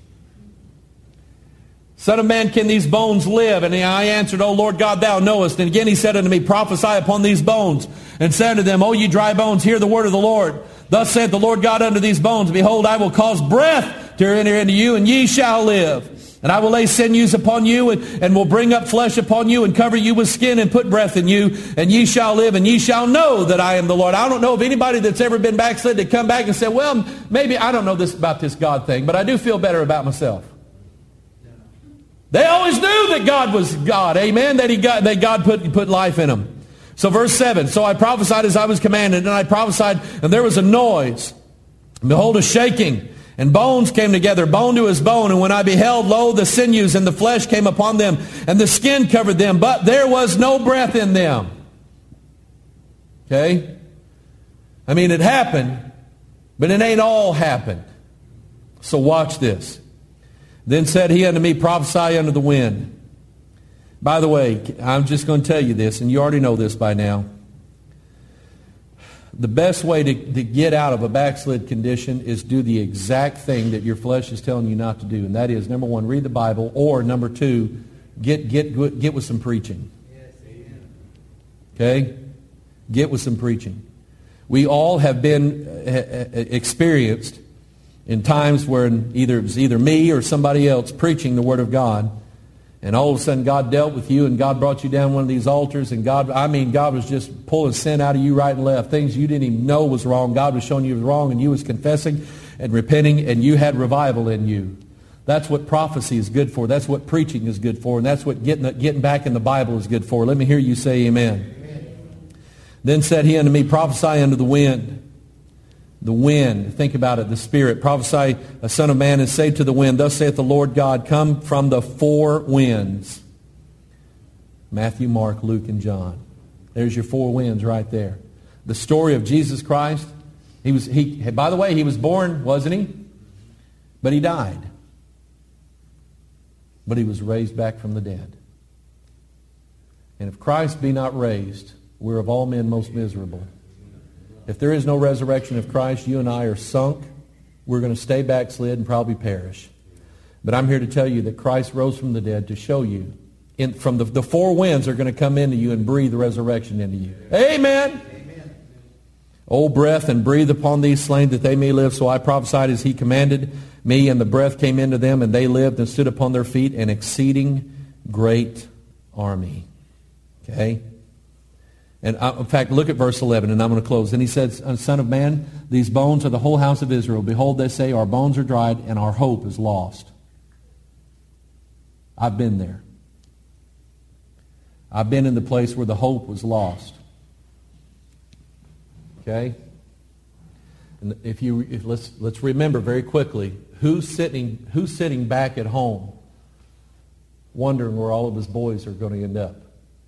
Son of man, can these bones live? And I answered, O Lord God, thou knowest. And again he said unto me, prophesy upon these bones. And said unto them, O ye dry bones, hear the word of the Lord. Thus saith the Lord God unto these bones, Behold, I will cause breath to enter into you, and ye shall live. And I will lay sinews upon you, and, and will bring up flesh upon you, and cover you with skin, and put breath in you, and ye shall live, and ye shall know that I am the Lord. I don't know of anybody that's ever been backslid to come back and say, well, maybe I don't know this about this God thing, but I do feel better about myself. They always knew that God was God, amen, that he got, that God put, put life in them. So verse seven, so I prophesied as I was commanded, and I prophesied, and there was a noise. And behold, a shaking. And bones came together, bone to his bone. And when I beheld, lo, the sinews and the flesh came upon them, and the skin covered them, but there was no breath in them. Okay? I mean, it happened, but it ain't all happened. So watch this. Then said he unto me, prophesy unto the wind. By the way, I'm just going to tell you this, and you already know this by now. The best way to, to get out of a backslid condition is do the exact thing that your flesh is telling you not to do. And that is, number one, read the Bible, or number two, get get get with some preaching. Okay? Get with some preaching. We all have been uh, experienced in times where either it was either me or somebody else preaching the Word of God. And all of a sudden God dealt with you, and God brought you down one of these altars, and God, I mean, God was just pulling sin out of you right and left. Things you didn't even know was wrong. God was showing you was wrong, and you was confessing and repenting, and you had revival in you. That's what prophecy is good for. That's what preaching is good for. And that's what getting, getting back in the Bible is good for. Let me hear you say amen. Amen. Then said he unto me, prophesy unto the wind. The wind, think about it, the Spirit. Prophesy, a son of man, and say to the wind, thus saith the Lord God, come from the four winds. Matthew, Mark, Luke, and John. There's your four winds right there. The story of Jesus Christ. He was, he, by the way, he was born, wasn't he? But he died. But he was raised back from the dead. And if Christ be not raised, we're of all men most miserable. If there is no resurrection of Christ, you and I are sunk. We're going to stay backslid and probably perish. But I'm here to tell you that Christ rose from the dead to show you. In, from the, the four winds are going to come into you and breathe the resurrection into you. Amen. Amen. O breath, and breathe upon these slain that they may live. So I prophesied as he commanded me, and the breath came into them, and they lived and stood upon their feet, an exceeding great army. Okay? And uh, in fact, look at verse eleven, and I'm going to close. And he says, Son of man, these bones are the whole house of Israel. Behold, they say, our bones are dried, and our hope is lost. I've been there. I've been in the place where the hope was lost. Okay? And if you if let's let's remember very quickly, who's sitting who's sitting back at home wondering where all of his boys are going to end up?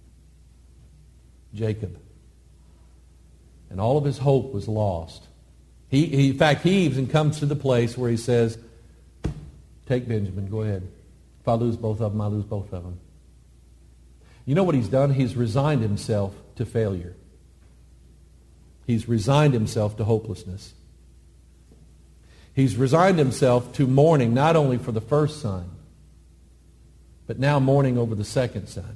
Jacob. And all of his hope was lost. He, he, in fact, he even comes to the place where he says, take Benjamin, go ahead. If I lose both of them, I lose both of them. You know what he's done? He's resigned himself to failure. He's resigned himself to hopelessness. He's resigned himself to mourning not only for the first son, but now mourning over the second son.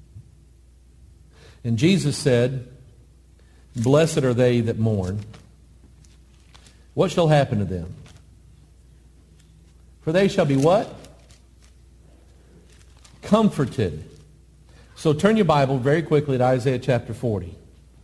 And Jesus said, blessed are they that mourn. What shall happen to them? For they shall be what? Comforted. So turn your Bible very quickly to Isaiah chapter forty.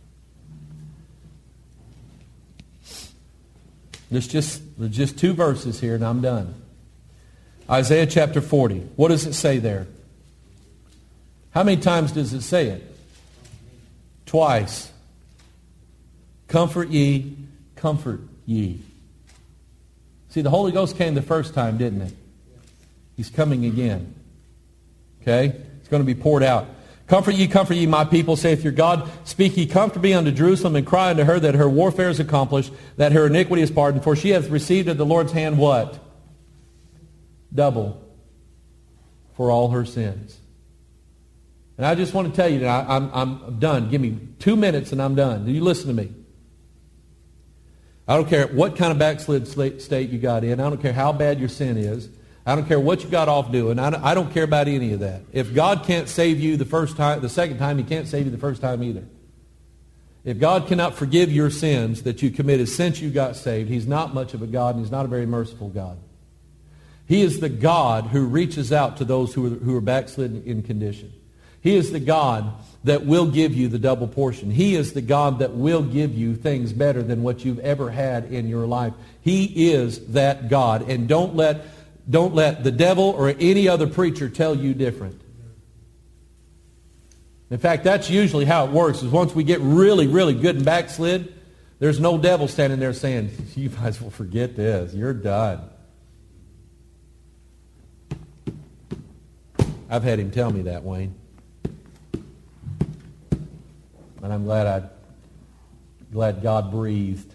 There's just, there's just two verses here and I'm done. Isaiah chapter forty. What does it say there? How many times does it say it? Twice. Comfort ye, comfort ye. See, the Holy Ghost came the first time, didn't it? He's coming again. Okay? It's going to be poured out. Comfort ye, comfort ye, my people, saith your God. Speak ye comfortably unto Jerusalem, and cry unto her that her warfare is accomplished, that her iniquity is pardoned. For she hath received at the Lord's hand what? Double for all her sins. And I just want to tell you, that I, I'm, I'm done. Give me two minutes and I'm done. Do you listen to me? I don't care what kind of backslid state you got in. I don't care how bad your sin is. I don't care what you got off doing. I don't, I don't care about any of that. If God can't save you the first time, the second time, He can't save you the first time either. If God cannot forgive your sins that you committed since you got saved, He's not much of a God, and He's not a very merciful God. He is the God who reaches out to those who are, who are backslidden in condition. He is the God that will give you the double portion. He is the God that will give you things better than what you've ever had in your life. He is that God. And don't let, don't let the devil or any other preacher tell you different. In fact, that's usually how it works, is once we get really, really good and backslid, there's no devil standing there saying, you might as well forget this. You're done. I've had him tell me that, Wayne. And I'm glad I, glad God breathed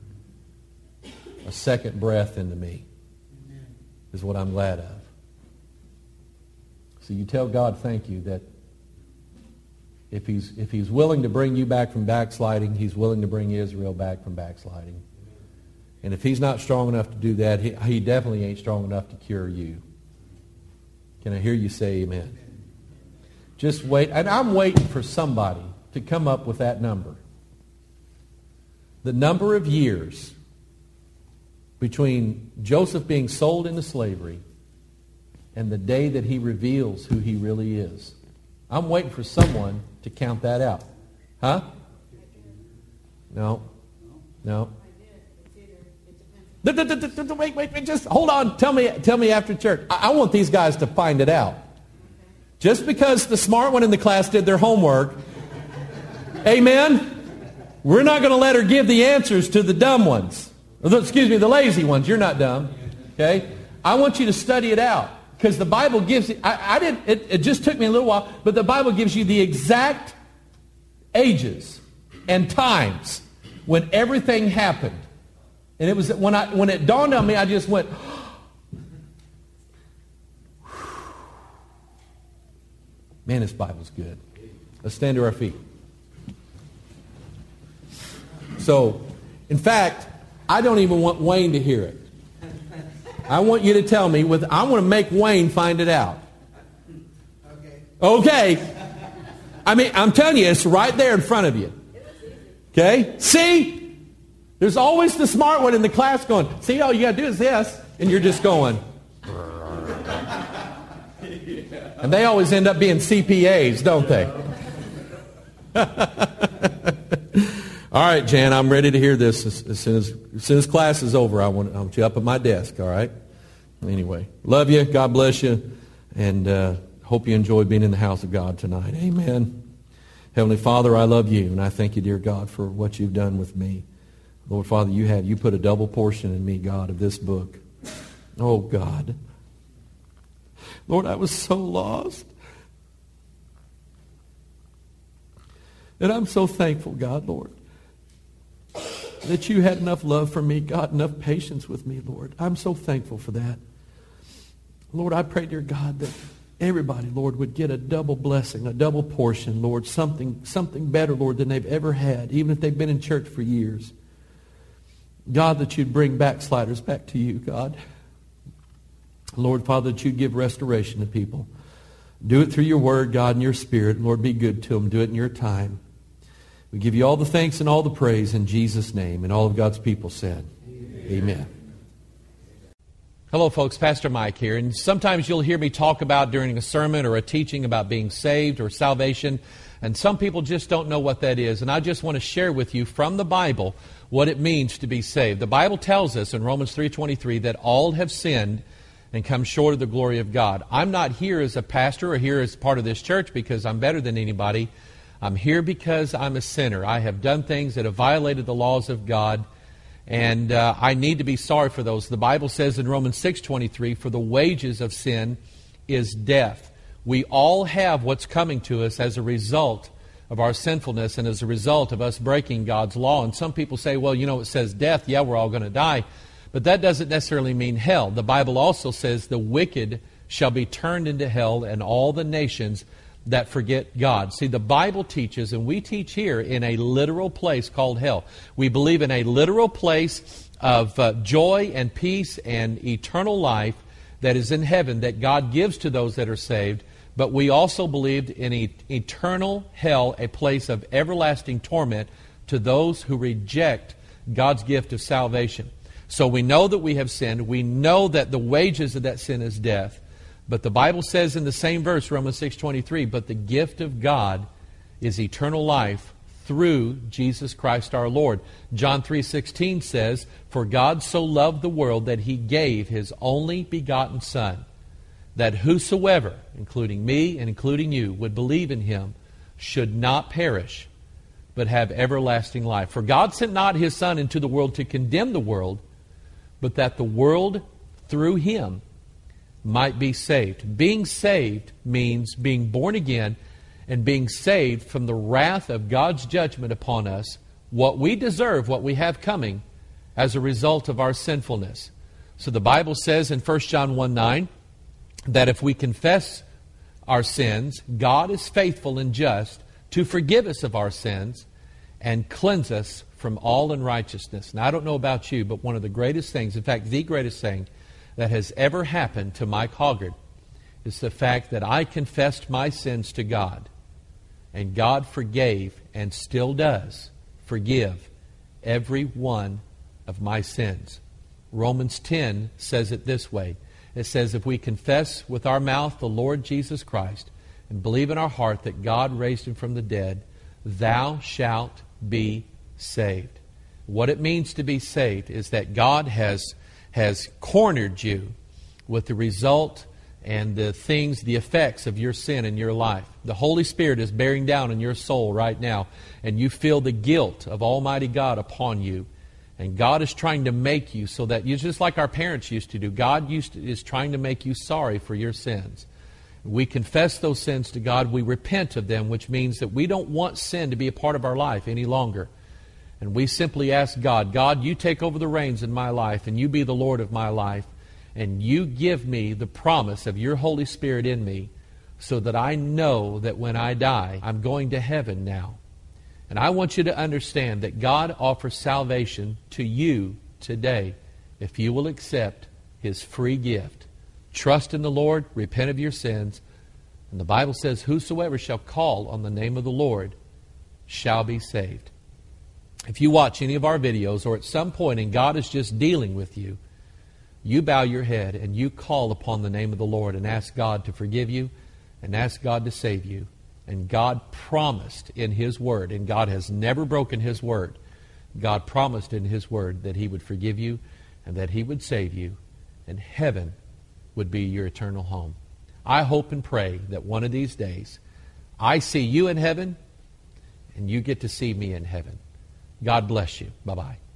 a second breath into me. Amen. Is what I'm glad of. So you tell God thank you that if he's, if he's willing to bring you back from backsliding, He's willing to bring Israel back from backsliding. And if He's not strong enough to do that, He, he definitely ain't strong enough to cure you. Can I hear you say amen? Just wait. And I'm waiting for somebody to come up with that number. The number of years between Joseph being sold into slavery and the day that he reveals who he really is. I'm waiting for someone to count that out. Huh? No. No. Wait, wait, wait, just hold on. Tell me, tell me after church. I, I want these guys to find it out. Just because the smart one in the class did their homework, amen, we're not going to let her give the answers to the dumb ones. Excuse me, the lazy ones. You're not dumb. Okay? I want you to study it out. Because the Bible gives, I, I didn't, it, it just took me a little while, but the Bible gives you the exact ages and times when everything happened. And it was when I when it dawned on me, I just went, man, this Bible's good. Let's stand to our feet. So, in fact, I don't even want Wayne to hear it. I want you to tell me, with I want to make Wayne find it out. Okay. Okay. I mean, I'm telling you, it's right there in front of you. Okay? See? There's always the smart one in the class going, see, all you got to do is this. And you're just going. And they always end up being C P As, don't they? All right, Jan, I'm ready to hear this as, as, soon as, as soon as class is over. I want, I want you up at my desk, all right? Anyway, love you. God bless you. And uh, hope you enjoy being in the house of God tonight. Amen. Heavenly Father, I love you, and I thank you, dear God, for what you've done with me. Lord Father, you have you put a double portion in me, God, of this book. Oh, God. Lord, I was so lost. And I'm so thankful, God, Lord, that you had enough love for me, God, enough patience with me, Lord. I'm so thankful for that. Lord, I pray, dear God, that everybody, Lord, would get a double blessing, a double portion, Lord, something, something better, Lord, than they've ever had, even if they've been in church for years. God, that you'd bring backsliders back to you, God. Lord, Father, that you'd give restoration to people. Do it through your word, God, and your spirit. Lord, be good to them. Do it in your time. We give you all the thanks and all the praise in Jesus' name. And all of God's people said, Amen. Amen. Hello, folks. Pastor Mike here. And sometimes you'll hear me talk about during a sermon or a teaching about being saved or salvation. And some people just don't know what that is. And I just want to share with you from the Bible what it means to be saved. The Bible tells us in Romans three twenty-three that all have sinned and come short of the glory of God. I'm not here as a pastor or here as part of this church because I'm better than anybody. I'm here because I'm a sinner. I have done things that have violated the laws of God, and uh, I need to be sorry for those. The Bible says in Romans six twenty-three, for the wages of sin is death. We all have what's coming to us as a result of our sinfulness and as a result of us breaking God's law. And some people say, well, you know, it says death. Yeah, we're all going to die. But that doesn't necessarily mean hell. The Bible also says the wicked shall be turned into hell, and all the nations that forget God. See, the Bible teaches, and we teach here, in a literal place called hell. We believe in a literal place of uh, joy and peace and eternal life that is in heaven that God gives to those that are saved. But we also believed in e- eternal hell, a place of everlasting torment to those who reject God's gift of salvation. So we know that we have sinned. We know that the wages of that sin is death. But the Bible says in the same verse, Romans six twenty-three, but the gift of God is eternal life through Jesus Christ our Lord. John three sixteen says, for God so loved the world that He gave His only begotten Son, that whosoever, including me and including you, would believe in Him should not perish, but have everlasting life. For God sent not His Son into the world to condemn the world, but that the world through Him might be saved. Being saved means being born again and being saved from the wrath of God's judgment upon us, what we deserve, what we have coming, as a result of our sinfulness. So the Bible says in First John one nine that if we confess our sins, God is faithful and just to forgive us of our sins and cleanse us from all unrighteousness. Now, I don't know about you, but one of the greatest things, in fact, the greatest thing that has ever happened to Mike Hoggard is the fact that I confessed my sins to God, and God forgave and still does forgive every one of my sins. Romans ten says it this way. It says, if we confess with our mouth the Lord Jesus Christ and believe in our heart that God raised Him from the dead, thou shalt be saved. What it means to be saved is that God has has cornered you with the result and the things, the effects of your sin in your life. The Holy Spirit is bearing down in your soul right now, and you feel the guilt of Almighty God upon you. And God is trying to make you so that you, just like our parents used to do, God used to, is trying to make you sorry for your sins. We confess those sins to God. We repent of them, which means that we don't want sin to be a part of our life any longer. And we simply ask God, God, you take over the reins in my life, and you be the Lord of my life, and you give me the promise of your Holy Spirit in me so that I know that when I die, I'm going to heaven now. And I want you to understand that God offers salvation to you today if you will accept His free gift. Trust in the Lord, repent of your sins, and the Bible says, whosoever shall call on the name of the Lord shall be saved. If you watch any of our videos, or at some point and God is just dealing with you, you bow your head and you call upon the name of the Lord and ask God to forgive you and ask God to save you. And God promised in His Word, and God has never broken His Word, God promised in His Word that He would forgive you and that He would save you, and heaven would be your eternal home. I hope and pray that one of these days I see you in heaven and you get to see me in heaven. God bless you. Bye-bye.